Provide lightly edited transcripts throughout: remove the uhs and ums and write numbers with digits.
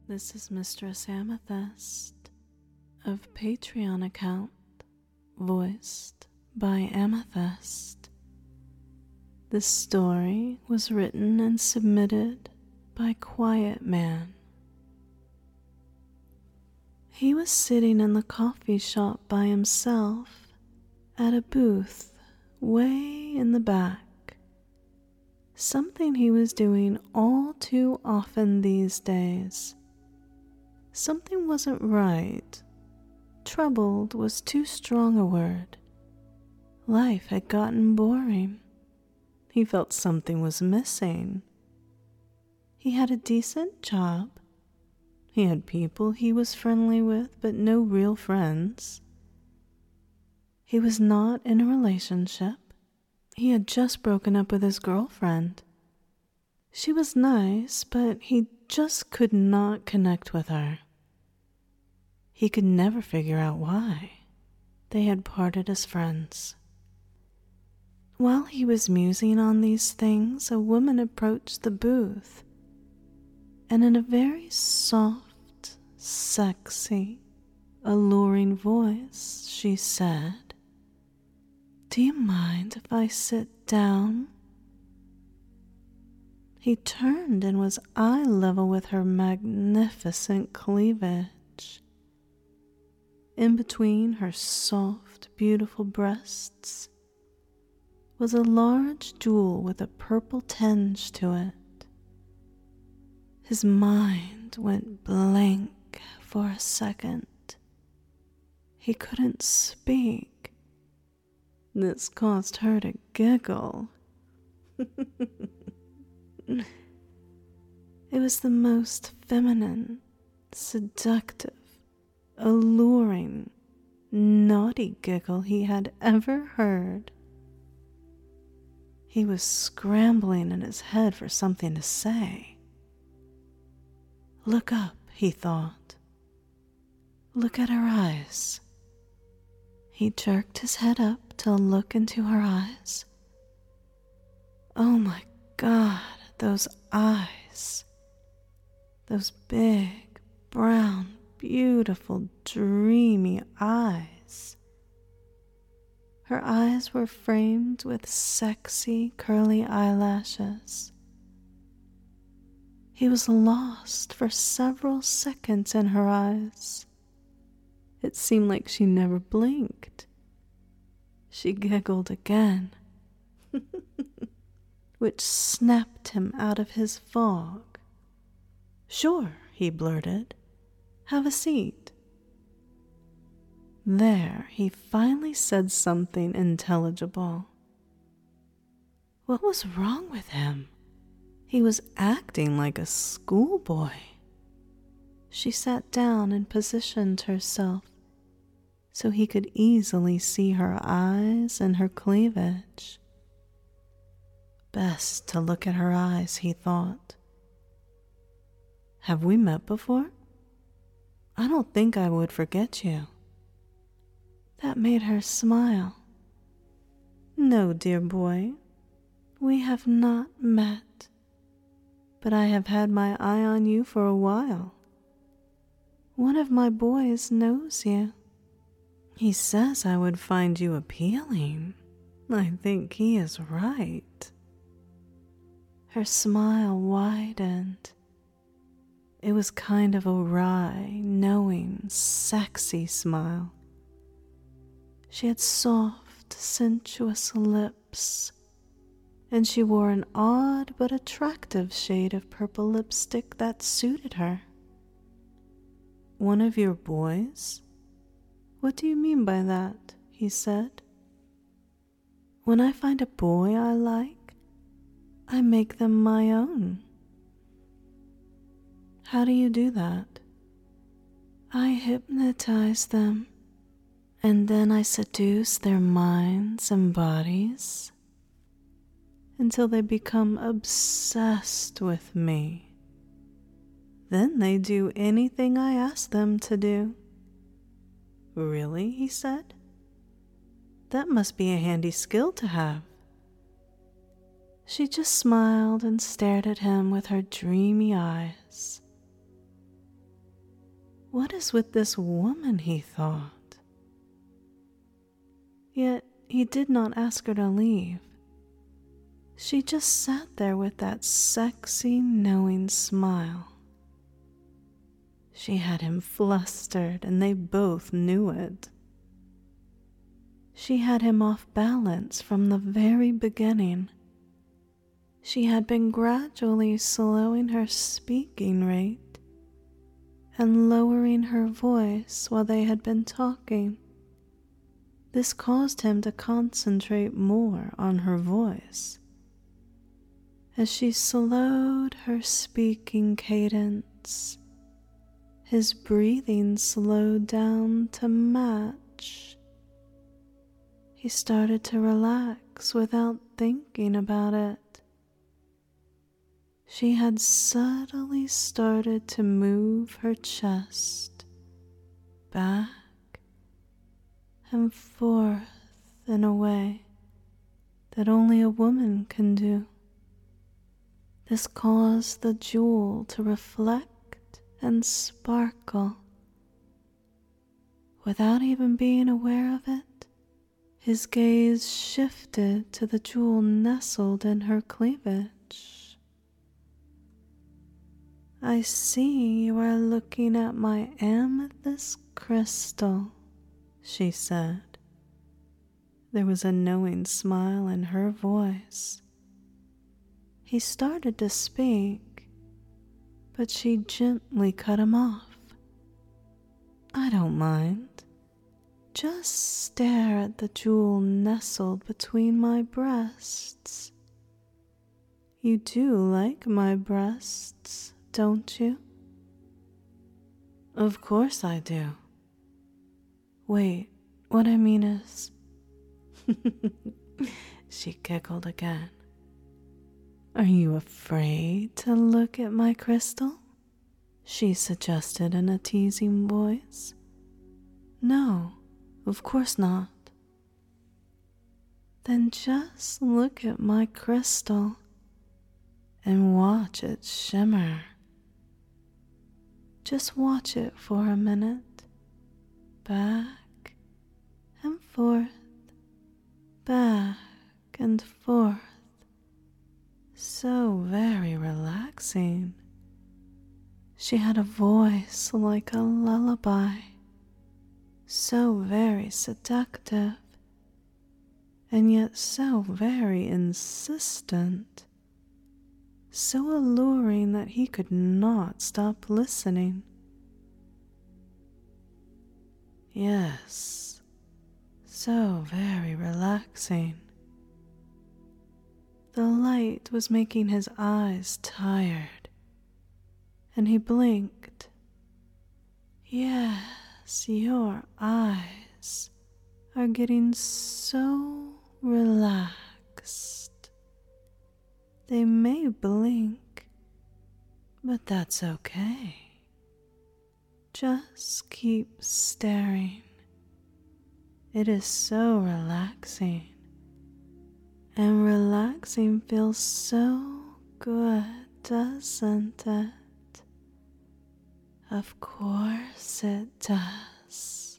This is Mistress Amethyst of Patreon account, voiced by Amethyst. This story was written and submitted by Quiet Man. He was sitting in the coffee shop by himself at a booth way in the back, something he was doing all too often these days. Something wasn't right. Troubled was too strong a word. Life had gotten boring. He felt something was missing. He had a decent job. He had people he was friendly with, but no real friends. He was not in a relationship. He had just broken up with his girlfriend. She was nice, but he just could not connect with her. He could never figure out why. They had parted as friends. While he was musing on these things, a woman approached the booth, and in a very soft, sexy, alluring voice, she said, "Do you mind if I sit down?" He turned and was eye level with her magnificent cleavage. In between her soft, beautiful breasts was a large jewel with a purple tinge to it. His mind went blank for a second. He couldn't speak. This caused her to giggle. It was the most feminine, seductive, alluring, naughty giggle he had ever heard. He was scrambling in his head for something to say. Look up, he thought. Look at her eyes. He jerked his head up to look into her eyes. Oh my God, those eyes. Those big, brown, beautiful, dreamy eyes. Her eyes were framed with sexy, curly eyelashes. He was lost for several seconds in her eyes. It seemed like she never blinked. She giggled again, which snapped him out of his fog. "Sure," he blurted. "Have a seat." There, he finally said something intelligible. What was wrong with him? He was acting like a schoolboy. She sat down and positioned herself so he could easily see her eyes and her cleavage. Best to look at her eyes, he thought. Have we met before? I don't think I would forget you. That made her smile. No, dear boy, we have not met, but I have had my eye on you for a while. One of my boys knows you. He says I would find you appealing. I think he is right. Her smile widened. It was kind of a wry, knowing, sexy smile. She had soft, sensuous lips, and she wore an odd but attractive shade of purple lipstick that suited her. One of your boys? What do you mean by that? He said. When I find a boy I like, I make them my own. How do you do that? I hypnotize them, and then I seduce their minds and bodies until they become obsessed with me. Then they do anything I ask them to do. Really? He said. That must be a handy skill to have. She just smiled and stared at him with her dreamy eyes. What is with this woman, he thought. Yet he did not ask her to leave. She just sat there with that sexy, knowing smile. She had him flustered, and they both knew it. She had him off balance from the very beginning. She had been gradually slowing her speaking rate and lowering her voice while they had been talking. This caused him to concentrate more on her voice. As she slowed her speaking cadence, his breathing slowed down to match. He started to relax without thinking about it. She had subtly started to move her chest back and forth in a way that only a woman can do. This caused the jewel to reflect and sparkle. Without even being aware of it, his gaze shifted to the jewel nestled in her cleavage. I see you are looking at my amethyst crystal, she said. There was a knowing smile in her voice. He started to speak, but she gently cut him off. I don't mind. Just stare at the jewel nestled between my breasts. You do like my breasts, don't you? Of course I do. Wait, what I mean is... She giggled again. Are you afraid to look at my crystal? She suggested in a teasing voice. No, of course not. Then just look at my crystal and watch it shimmer. Just watch it for a minute. Back and forth, back and forth. So very relaxing. She had a voice like a lullaby, so very seductive, and yet so very insistent, so alluring that he could not stop listening. Yes, so very relaxing. The light was making his eyes tired, and he blinked. Yes, your eyes are getting so relaxed. They may blink, but that's okay. Just keep staring. It is so relaxing. And relaxing feels so good, doesn't it? Of course it does.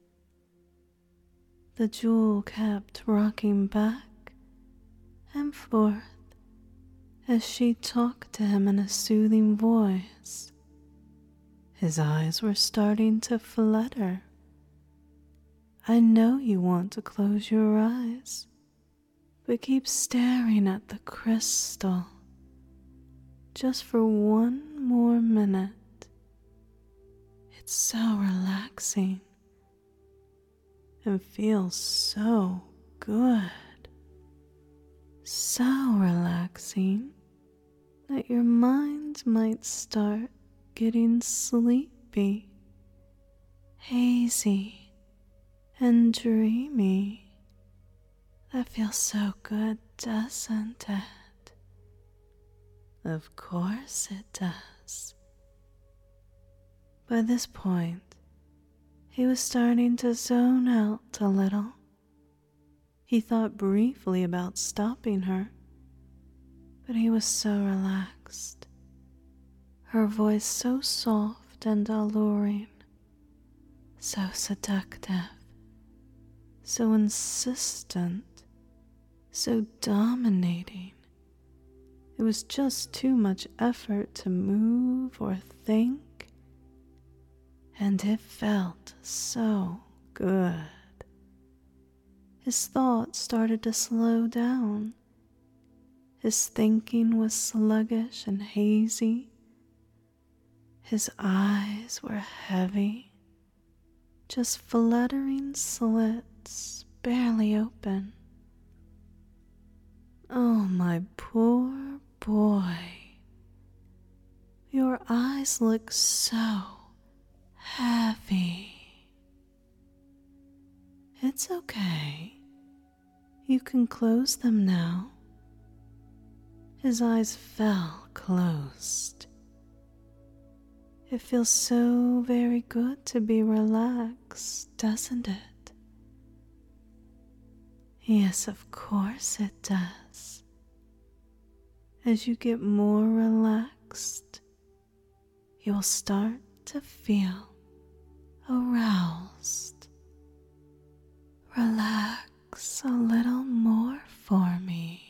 The jewel kept rocking back and forth as she talked to him in a soothing voice. His eyes were starting to flutter. I know you want to close your eyes, but keep staring at the crystal just for one more minute. It's so relaxing and feels so good. So relaxing that your mind might start getting sleepy, hazy, and dreamy. That feels so good, doesn't it? Of course it does. By this point, he was starting to zone out a little. He thought briefly about stopping her, but he was so relaxed. Her voice so soft and alluring so seductive, so insistent, so dominating. It was just too much effort to move or think, and it felt so good. His thoughts started to slow down. His thinking was sluggish and hazy. His eyes were heavy, just fluttering slits barely open. Oh, my poor boy. Your eyes look so heavy. It's okay. You can close them now. His eyes fell closed. It feels so very good to be relaxed, doesn't it? Yes, of course it does. As you get more relaxed, you will start to feel aroused. Relax a little more for me.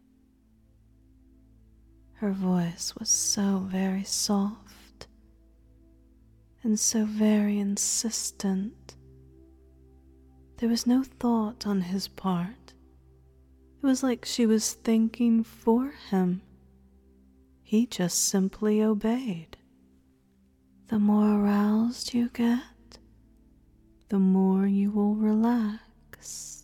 Her voice was so very soft and so very insistent. There was no thought on his part. It was like she was thinking for him. He just simply obeyed. The more aroused you get, the more you will relax.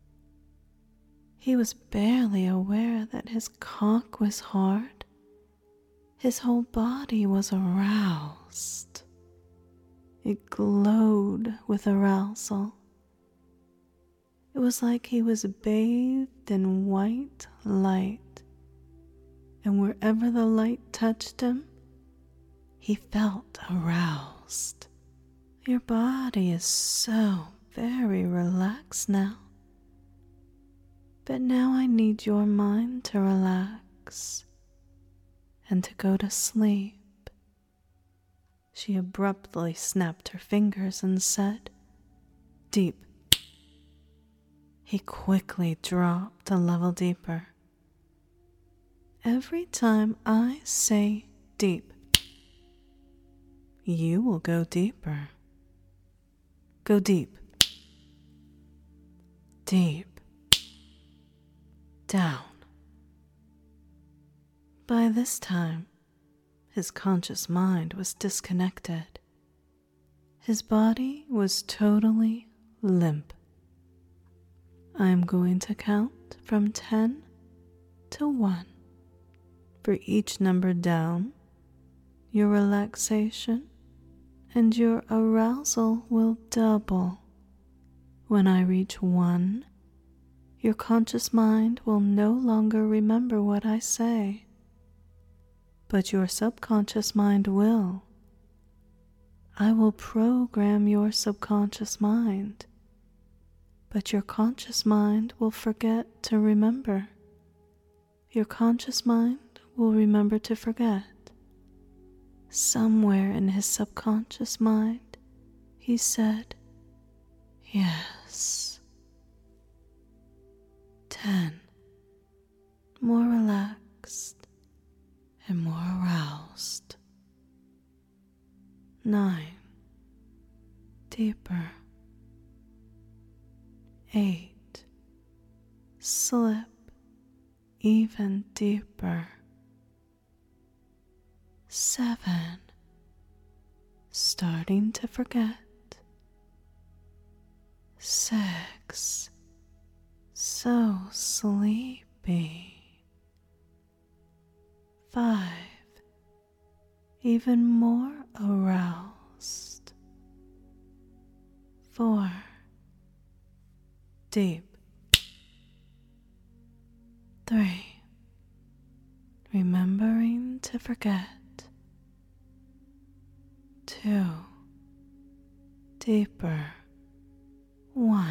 He was barely aware that his cock was hard. His whole body was aroused. It glowed with arousal. It was like he was bathed in white light, and wherever the light touched him, he felt aroused. Your body is so very relaxed now. But now I need your mind to relax and to go to sleep. She abruptly snapped her fingers and said, "Deep." He quickly dropped a level deeper. Every time I say deep, you will go deeper. Go deep. Deep. Down. By this time, his conscious mind was disconnected. His body was totally limp. I'm going to count from 10 to 1. For each number down, your relaxation and your arousal will double. When I reach 1, your conscious mind will no longer remember what I say, but your subconscious mind will. I will program your subconscious mind, but your conscious mind will forget to remember. Your conscious mind will remember to forget. Somewhere in his subconscious mind, he said, yes. 10. More relaxed and more aroused. 9. Deeper. 8. Slip even deeper. 7. Starting to forget. 6. So sleepy. 5. Even more aroused. 4. Deep. 3. Remembering to forget. 2. Deeper. 1.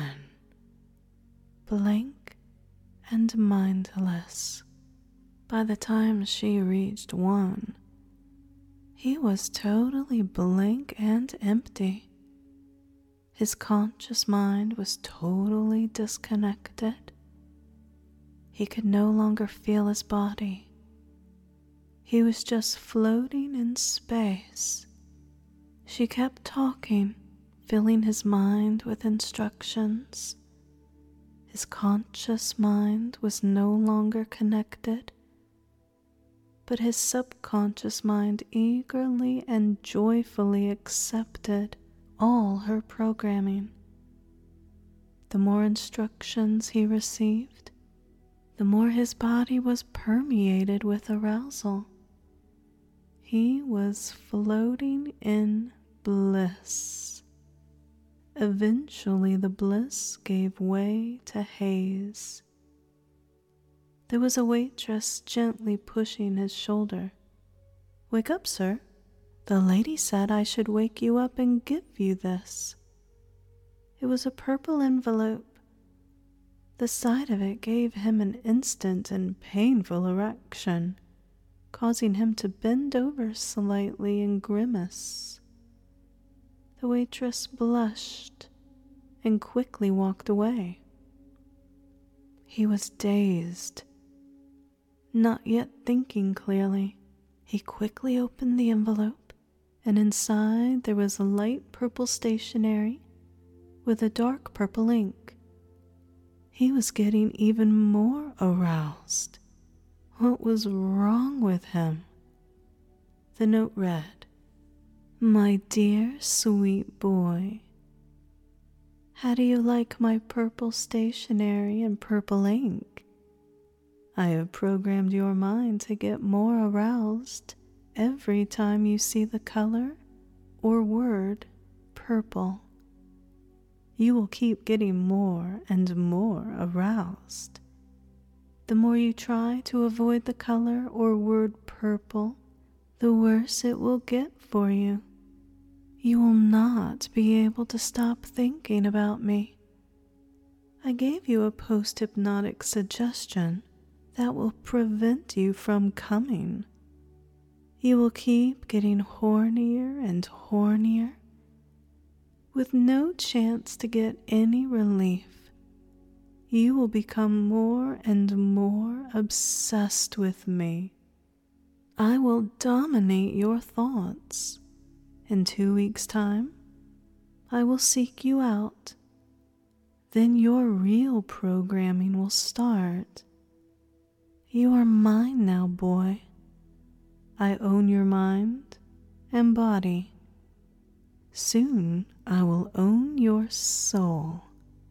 Blank and mindless. By the time she reached 1, he was totally blank and empty. His conscious mind was totally disconnected. He could no longer feel his body. He was just floating in space. She kept talking, filling his mind with instructions. His conscious mind was no longer connected, but his subconscious mind eagerly and joyfully accepted all her programming. The more instructions he received, the more his body was permeated with arousal. He was floating in bliss. Eventually, the bliss gave way to haze. There was a waitress gently pushing his shoulder. "Wake up, sir. The lady said I should wake you up and give you this." It was a purple envelope. The sight of it gave him an instant and painful erection, causing him to bend over slightly and grimace. The waitress blushed and quickly walked away. He was dazed, not yet thinking clearly. He quickly opened the envelope, and inside there was a light purple stationery with a dark purple ink. He was getting even more aroused. What was wrong with him? The note read, "My dear sweet boy, how do you like my purple stationery and purple ink? I have programmed your mind to get more aroused every time you see the color or word purple. You will keep getting more and more aroused. The more you try to avoid the color or word purple, the worse it will get for you. You will not be able to stop thinking about me. I gave you a post-hypnotic suggestion that will prevent you from coming. You will keep getting hornier and hornier, with no chance to get any relief. You will become more and more obsessed with me. I will dominate your thoughts. In 2 weeks' time, I will seek you out. Then your real programming will start. You are mine now, boy. I own your mind and body. Soon I will own your soul.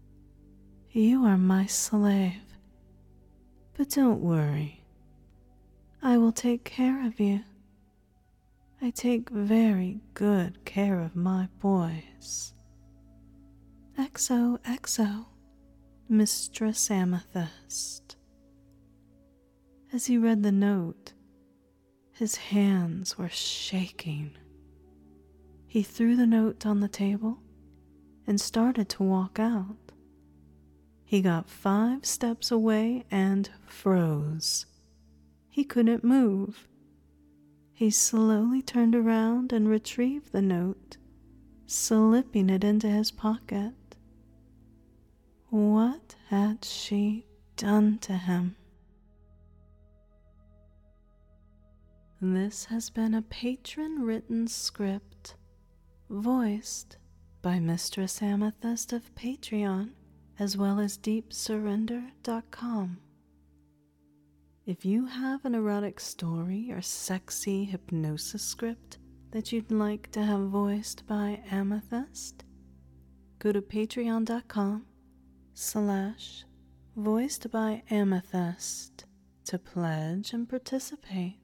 You are my slave, but don't worry. I will take care of you. I take very good care of my boys. XOXO, Mistress Amethyst." As he read the note, his hands were shaking. He threw the note on the table and started to walk out. He got 5 steps away and froze. He couldn't move. He slowly turned around and retrieved the note, slipping it into his pocket. What had she done to him? This has been a patron-written script, voiced by Mistress Amethyst of Patreon, as well as DeepSurrender.com. If you have an erotic story or sexy hypnosis script that you'd like to have voiced by Amethyst, go to patreon.com/voicedbyamethyst to pledge and participate.